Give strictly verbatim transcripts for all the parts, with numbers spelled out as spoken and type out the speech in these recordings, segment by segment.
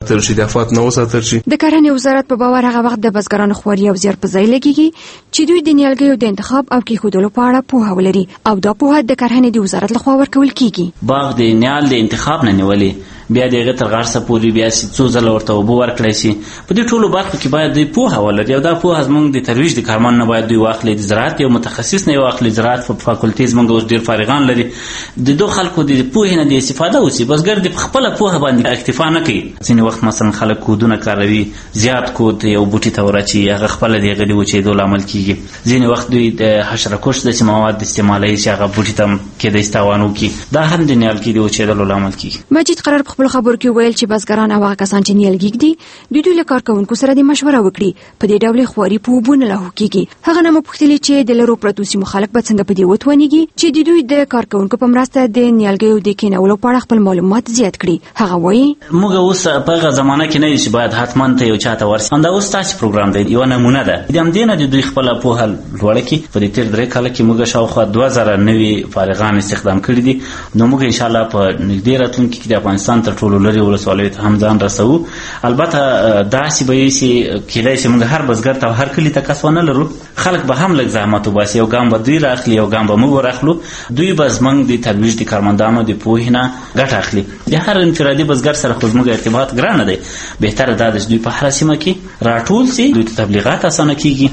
ساتل شي، د افات نه وساتل شي. د کرنې وزارت په باور هغه وخت د بزګرانو خواري او زیار په ځای لګیږي چې دوی د نیالګیو د انتخاب او کېښودلو په اړه پوهه ولري او دا پوهه د کرنې د وزارت لخوا ورکول کیږي. باغ د نیال د انتخاب نه نیولې، بیا د هغه تر غرسه پورې بیا څو ځله ورته اوبه ورکړی شي. په دې ټولو برخو کې باید دوی پوهه ولري او دا پوهه زموږ د ترویج د کارمند نه باید دوی واخلي، د زراعت یو متخصص نه واخلي. زراعت په فاکولټي زموږ اوس ډېر فارغان لري، د دو خلکو د پوهې نه د استفاده وشي. بزګر د خپله پوهه باندې اکتفا نه کوي. ځینې وخت مثلا خلک کودونه کاروي، زیات کود یو بوټي ته ورچي، هغه خپله د هغه د وچېدو لامل کېږي. ځینې وخت دوی د حشرهکش داسې مواد استعمالوي چې هغه بوټي ته کیدای شي تاوان وکړي، دا هم د نیالګي د وچېدلو لامل کېږي. مجید قرار په خپلو خبرو کې ویل چې بزګران او هغه کسان چې نیالګي ږدي دوی دوی له کارکوونکو سره د مشوره وکړي. په دې ډول خواري په اوبو نه لاهو کېږي. هغه نه مو پوښتلې چې د لرو پرتو سیمو خلک به څنګه په دې وتوانیږي چې د دوی د کارکوونکو په مرسته د نیالګیو د کینولو په اړه خپل معلومات زیات کړي. هغه وایي موږ اوس په هغه زمانه کې نه یو چې باید حتما ته یو چاته ورسي. همدا اوس تاسې پروګرام دی، یوه نمونه ده. د همدې نه د دوی خپله پوهه لوړه کړي. په دې تېر درې کاله کې موږ شاوخوا دوه زره نوي فارغان استخدام کړي دي. نو موږ انشاءالله په نږدې راتلونکي کې د افغانستان تر ټولو لرې ولسوالیو ته هم ځان رسوو. البته داسې به وي چې کیدای شي موږ هر بزګر ته هر کلي ته کس ونه لرو، خلک به هم لږ زحمت وباسي، یو ګام به دوی راخلي، یو ګام به موږ ورخلو. دوی به زموږ د ترویج د کارمندانو د پوهې نه ګټه اخلي. د هر انفرادي بزګر سره خو زموږ ارتباط ګرانه دی. بهتره دا ده چې دوی په هره سیمه کې راټول سي، دوی ته تبلیغات اسانه کیږي.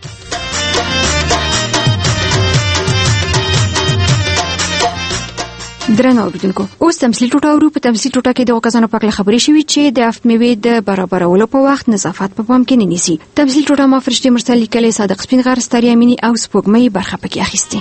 درنو اوریدونکو، اوس تمثیل ټوټه اورو. په تمثیل ټوټه کې د کسانو په اړه خبرې شوې چې د افت میوې د برابرولو په وخت نظافت په پام کې نه نیسي. تمثیل ټوټه ما فرشتي مرسل لیکلې، صادق سپین غر، ستاري امینی او سپوږمۍ برخه پکې اخیستې.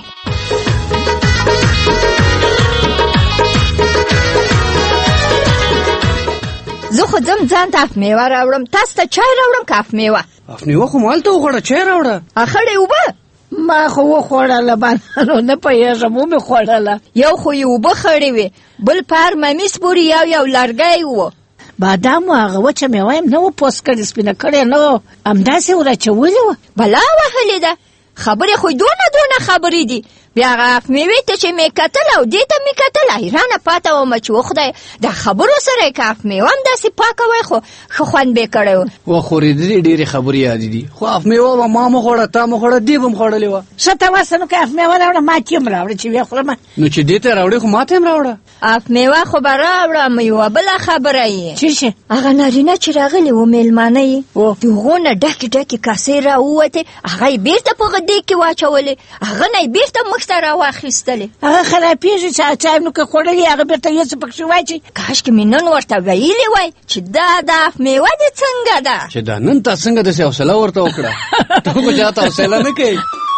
زه خو ځم ځان ته اف میوه راوړم، تاسو ته چای راوړم که اف میوه؟ اف میوه خو مالته وخوړه، چای راوړه. اخړې اوبه ما خو وخوړله بانانو نه پوهېږم ومې خوړله. یو خو یې اوبه خړې وې، بل پر ممیز پورې یو یو لرګی و. بادام و هغه وچه میوه یم نه و پوست کړې، سپینه کړې نه و، همداسې ورچولې وه. بلا وهلې ده، خبرې خو دونه دونه خبرې دي. بیا هغه اف میوې ته چې مې کتل او دې ته مې کتل، حیرانه پاته ومه چې وخدای دا خبرو سره یې که اف میوه هم داسې پاکه وای خو ښه خوند به یې کړی و. وخورېدلې ډېرې خبرې یادې دي، خو اف میوه به ما مخوړه، تا مخوړه، دې به م خوړلې وه. ښه ته وسه نو که اف میوه راوړه، ما تې هم راوړه چې ویې خورم. نو چې دې ته راوړې خو ما ته هم راوړه. اف میوه خو به راوړم، یوه بله خبره یې چیرې هغه نارینه چې راغلي و میلمانه یې، د هغو نه ډکې ډکې کاسې را ووتې، هغه یې بېرته په غدې کې واچولې، هغه نه یې بېرته مخ ته را واخیستلې. هغه خرابېږي چې چای نو که خوړلې هغه بېرته یو څه پکښې واچي. کاشکې مې نن ورته ویلې وای چې دا د اف میوه دې څنګه ده، چې دا نن تا څنګه داسې حوصله ورته وکړه. ته خو چاته حوصله نه کوې.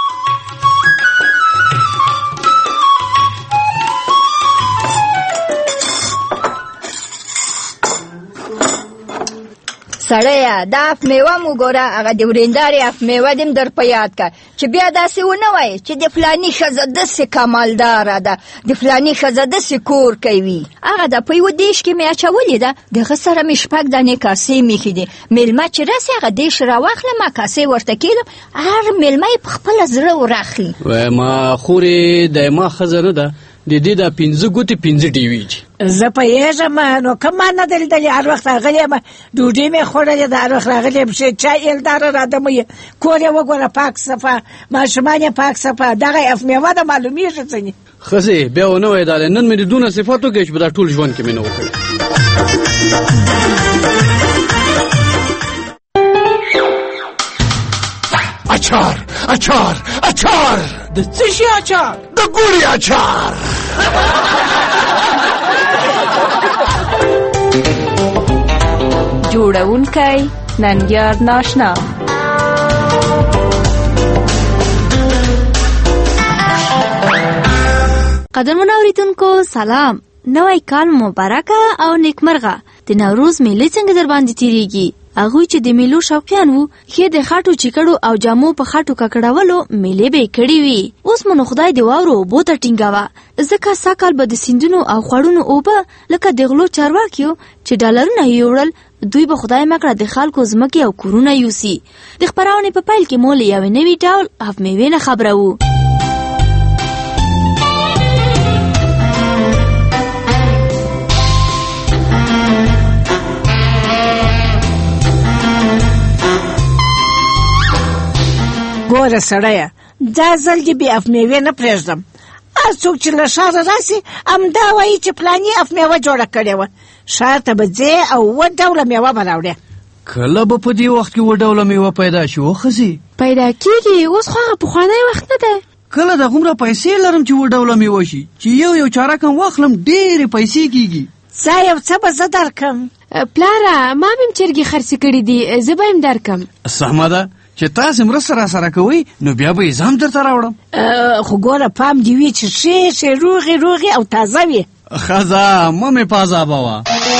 سړیه دا اف میوه مو ګوره، هغه د ورېندارې اف میوه دې م در په یاد که چې بیا داسې ونه وایې چې د فلاني ښځه داسې کمالداره ده، د فلاني ښځه داسې کور کوي. هغه ده په یوه دیش کې مې اچولې ده، د هغه سره مې شپږ دانې کاسې میښې دي. میلمه چې راسي هغه دیش راواخلم، کاسې ورته کېږدم، هر میلمه یې په خپله زړه ورخلي. ما خورې د ما ښځه نه ده، د دې دا پنځه ګوتې پنځه ډیوې دي. زه پوهېږم، نو کوم ما نه ده لیدلې. هر وخت راغلی یم، ډوډۍ مې خوړلې ده، هر وخت راغلی یم چای ایلداره رادمه یې، کور یې وګوره پاک صفا، ماشومان یې پاک صفا، دغه اف میوه ده معلومېږي ځینې. ښځې بیا ونه وایې دا نن مې د دونه صفات وکړې چې په دا ټول ژوند کې مې نه وکړې. اچار اچار اچار. د څه شي اچار؟ د ګوړې اچار. جوړونکی ننګیار ناشنا. قدرمن اوریدونکو سلام، نوی کال مبارکه او نیکمرغه. د نوروز میلې څنګه در باندې تیریږي؟ هغوی چې د میلو شوقیان وو، ښې د خټو چیکړو او جامو په خټو ککړولو میلې به یې کړې وي. اوس مو نو خدای د واورو اوبو ته ټینګوه، ځکه سږ کال به د سیندونو او خوړونو اوبه لکه د غلو چارواکیو چې ډالرونه یې وړل، دوی به خدای مکړه د خلکو ځمکې او کورونه یوسي. د خپرونې په پیل کې مو له یوې نوي ډول اف میوې نه خبروو. ګوره سړیه دا ځل دې بې افمیوې نه پرېږدم. هر څوک چې له ښاره راسي همدا وایي چې پلاني افمیوه جوړه کړې وه. ښار ته به ځې او اووه ډوله میوه به راوړې. کله به په دې وخت کې اووه ډوله میوه پیدا شي وښځې؟ پیدا کېږي، اوس خو هغه پخوانی وخت نه دی. کله د غومره پیسې لرم چې اووه ډوله میوه شي چې یو یو چارکم واخلم ډېرې پیسې کېږي. ځه یو څه به زه درکړم. پلاره ما مې چرګې خرڅې کړي دي، زه به یې درکړم. سمه ده چې تاسې مرسته راسره کوئ نو بیا به یې زه هم درته راوړم. خو ګوره پام دې وي چې ښې ښې روغې روغې او تازه وي. ښځه مه مې په عذابوه.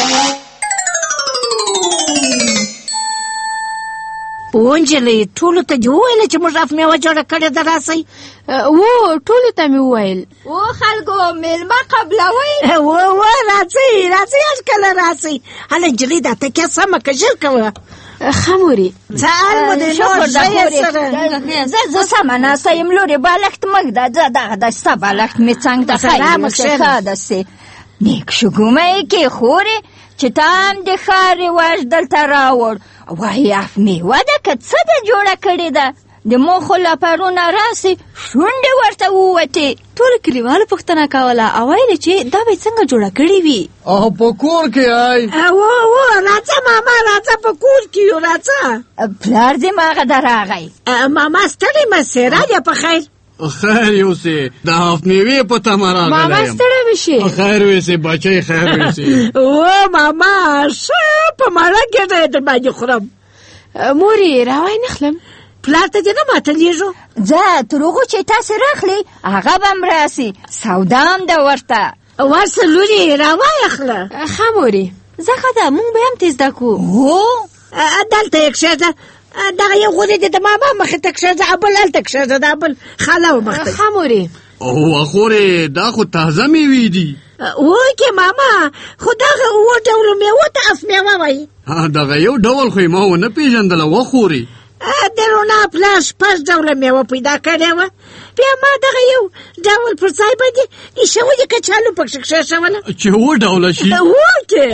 ونجلۍ ټولو ته دې وویله چې موږ افمیوه جوړه کړې ده راسئ؟ و ټولو ته مې وویل. و خلکو میلمه قبلوئ؟ و و راځئ راځئ هر کله راځئ. هله نجلۍ دا تکیه سمه که ژر کوه. ښه مورې. سهار مو د نور ژیې سره. زه زه سمه ناسته یم لورې، بالښت مږ ده، ځه دغه ده ستا بالښت مې څنګ ته ښایي ښه ده سې. نیک شګومه یې کېښورې چې تا هم د ښار رواج دلته راوړ. وایي افمیوه ده که څه ده جوړه کړې ده؟ د موخو له پرونه راسې شونډې ورته ووتې. ټولو کلیوالو پوښتنه کوله او ویل چې دا به څنګه جوړه کړې وي. او په کور کې آی و و راځه ماما راځه په کور کې یو راځه. پلار دې ماغه ده راغی. ماما ستړې مه سې راځه په خیر. خیر یوسې د افمیوې په تمه راغلی یم. ماما ستړی مه شې. خیر ویسې بچی خیر ویسې. و ماما ښه په مړه ګېډه یې در باندې خورم. مورې راوای نه خلم. پلار ته دې نه ماتلیږو. ځه تر هغو چې تاسې راخلې هغه به هم راسي، سودا هم ده ورته. ورسه لورې راواخله. ښه مورې. زه ښه ده موږ به هم تېز زده کړو. هو دلته یې کښېږده، دغه یو غوړې دې د ماما مخې ته کښېږده، بل هلته کښېږده، دا بل خاله و مخ ته. ښه مورې. اوه خورې دا خو تازه میوې دي. وکې ماما خو دغه اووه ډولو میوو ته افمیوه وایي. دغه یو ډول خو یې ما ونه پېژندله وخورې. د رونا پلار شپږ ډوله میوه پیدا کړې وه، بیا ما دغه یو ډول پر ځای باندې ایښولې کچالو پکښې کښېښوله چې اووه ډوله شي. وکې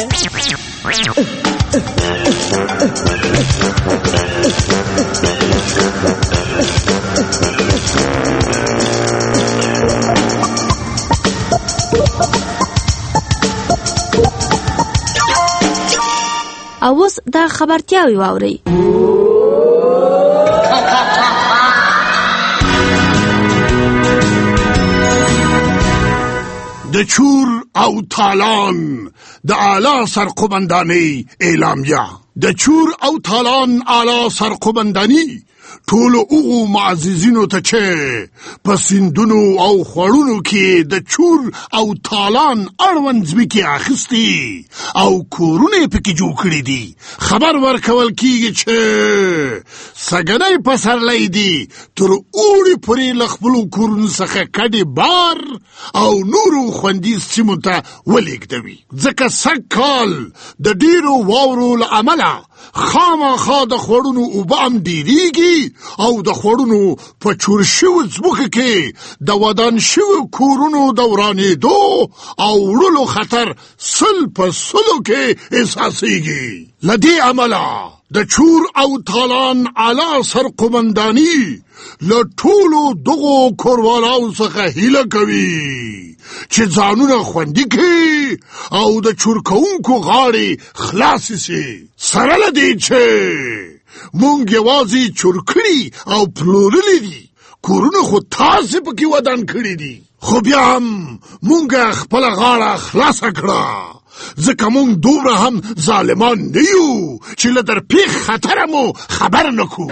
او اوس دا خبرتیاوې واورئ. د چور او تالان د اعلی سرقمندانۍ اعلامیه. د چور او تالان اعلی سرقمنداني ټولو هغو معززینو ته چې په سیندونو او خوړونو کې د چور او تالان اړوند ځمکې اخیستي او کورونه یې پکې جوړ کړي دي خبر ورکول کېږي چې سږنی پسرلی دی تر اوړي پورې له خپلو کورونو څخه کډې بار او نورو خوندي سیمو ته ولېږدوي، ځکه سږ کال د ډېرو واورو له امله خامخا د خوړونو اوبه هم ډېرېږي او د خوړونو په چور شویو ځمکو کې د ودان شویو کورونو د ورانېدو او وړلو خطر سل په سلو کې احساسېږي. له دې امله د چور او تالان اعلی سرقمنداني له ټولو دغو کوروالاو څخه هیله کوي چې ځانونه خوندي کړي او د چور کوونکو غاړې خلاصې سي. سره له دې چې مونږ یوازې چور کړي او پلورلي دي، کورونه خو تاسې پکې ودان کړي دي، خو بیا هم مونږ خپله غاړه خلاصه کړه، ځکه مونږ دومره هم ظالمان نه یو چې له درپېښ خطره مو خبر نه کړو.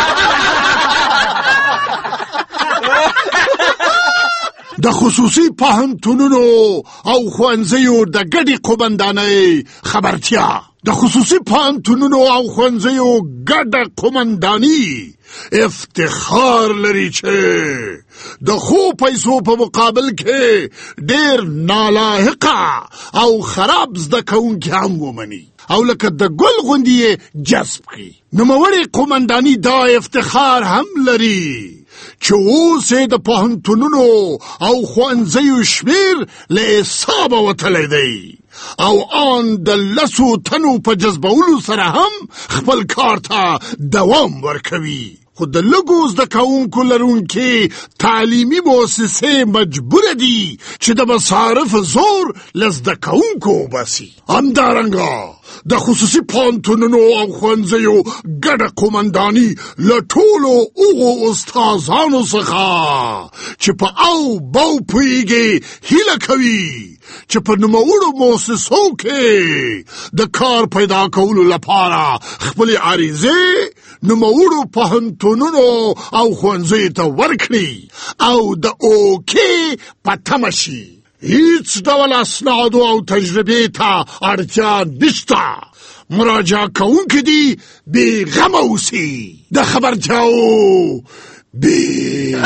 د خصوصي پوهنتونونو او ښوونځیو د ګډې قومندانۍ خبرتیا. د خصوصي پوهنتونونو او ښوونځیو ګډه قومنداني افتخار لري چې د ښو پیسو په مقابل کې ډېر نالاحقه او خراب زده کوونکي هم ومني او لکه د ګل غوندې یې جذب کړي. نوموړې قومنداني دا افتخار هم لري چې اوس یې د پوهنتونونو او ښوونځیو شمېر له حسابه وتلی دی او آن د لسو تنو په جذبولو سره هم خپل کار ته دوام ورکوي. خو د لږو زده کوونکو لرونکي تعلیمي مؤسسې مجبوره دي چې د مصارف زور له زده کوونکو وباسي. همدارنګه د خصوصي پوهنتونونو او ښوونځیو ګډه قومنداني له ټولو هغو استادانو څخه چې په او بو پوهېږي هیله کوي چې په نوموړو مؤسسو کې د کار پیدا کولو لپاره خپلې عریضې نوموړو پوهنتونونو او ښوونځیو ته ورکړي او د اوکې په تمه شي. هیڅ ډول اسنادو او تجربې ته اړتیا نشته. مراجعه کوونکي دي بې غمه اوسي. د خبرتیاو بې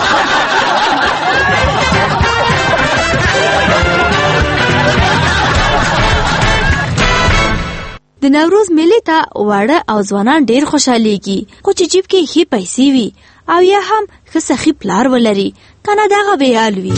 د نوروز میلې ته واړه او ځوانان ډیر خوشحالیږي، خو چې جیب کې ښې پیسې وي او یا هم ښه سخي پلار ولري کنه دغه بېحال وي.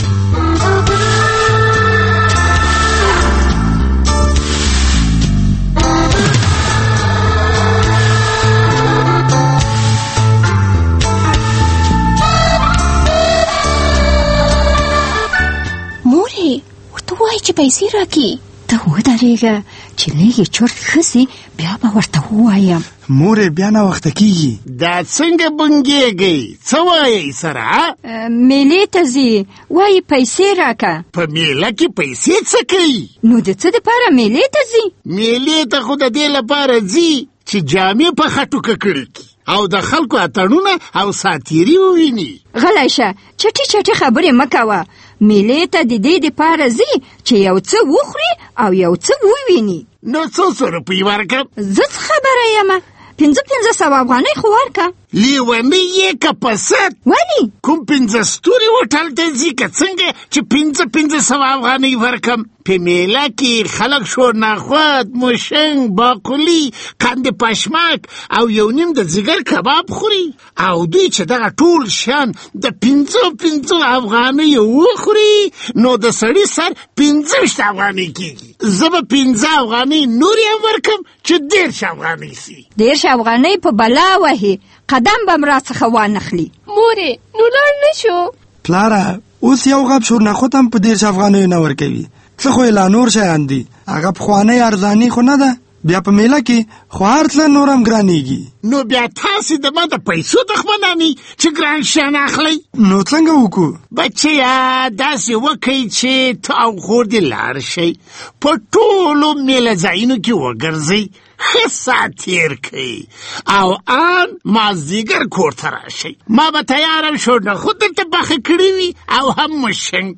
مورې ورته وایي چې پیسې راکړي. ته ودرېږه چې لږ چرت ښه سي بیا به ورته ووایم. مورې بیا ناوخته کېږي. دا څنګه بنګېږئ؟ څه وایئ سره؟ میلې ته ځي وایي پیسې راکه. په میله کې پیسې څه کوي؟ نو د څه دپاره میلې ته ځي؟ میلې ته خو د دې لپاره ځي چې جامې په خټو ککړې کړي او د خلکو اتڼونه او ساتیري وویني. غلی شه، چټي چټي خبرې مه کوه. میلې ته د دې دپاره ځي چې یو څه وخوري او یو څه وویني. نو څو څو روپۍ ورکړم؟ زه څه خبره یمه، پنځه پنځه سوه افغانۍ خو ورکړه. لیونۍ یې که په سد؟ ولې؟ کوم پنځه ستوري هوټل ته ځي که څنګه چې پنځه پنځه سوه افغانۍ ورکړم؟ په میله کې خلک شورناخوات، موشنګ، باقلي، قند پشمک او یو نیم د ځیګر کباب خوري او دوی چې دغه ټول شیان د پنځو پنځو افغانیو وخوري نو د سړي سر پنځه ویشت افغانۍ کېږي. زه به پنځه افغانۍ نورې هم ورکړم چې دېرش افغانۍ سي. دېرش افغانۍ په بلا وهي، قدم به م راڅخه وانخلي. مورې نو لاړ نه شو؟ پلاره اوس یو غاب شورناخوت هم په دېرش افغانیو نه ورکوي. څه خو یې لا نور شیان دي، هغه پخوانۍ ارزاني خو نه ده. بیا په میله کې خو هر څه نور هم ګرانېږي. نو بیا تاسې د ما د پیسو دښمنانې چې ګران شیان اخلئ. نو څنګه وکړو؟ بچیا داسې وکئ چې ته او خور دې لاړ شئ، په ټولو میله ځایونو کې وګرځئ، ښه ساعت تېر کړئ او ان مازدیګر کور ته راشئ. ما به تیار هم شورناخوت درته پخه کړي وي او هم موشنګ.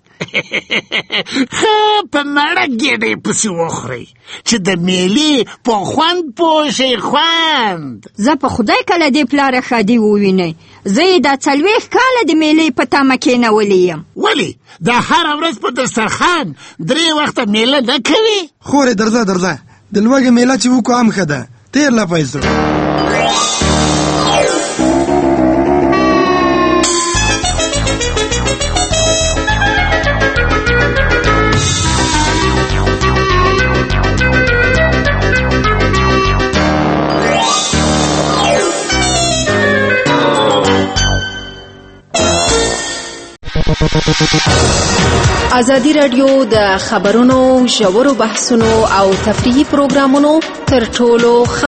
ښه په مړه ګېډۍ پسې وخورئ چې د میلې په خوند پوه شئ. خوند زه په خدای کله دې پلاره ښادي ووینئ. زه یې دا څلوېښت کاله د میلې په تمه کېنولی یم. ولې دا هره ورځ په دسترخوان درې وخته میله نه کوې؟ خورې درځه درځه، د لوږې میله چې وکړو هم ښه ده. تېر له پیسو ازادي راډیو د خبرونو ژورو بحثونو او تفریحي پروګرامونو تر ټولو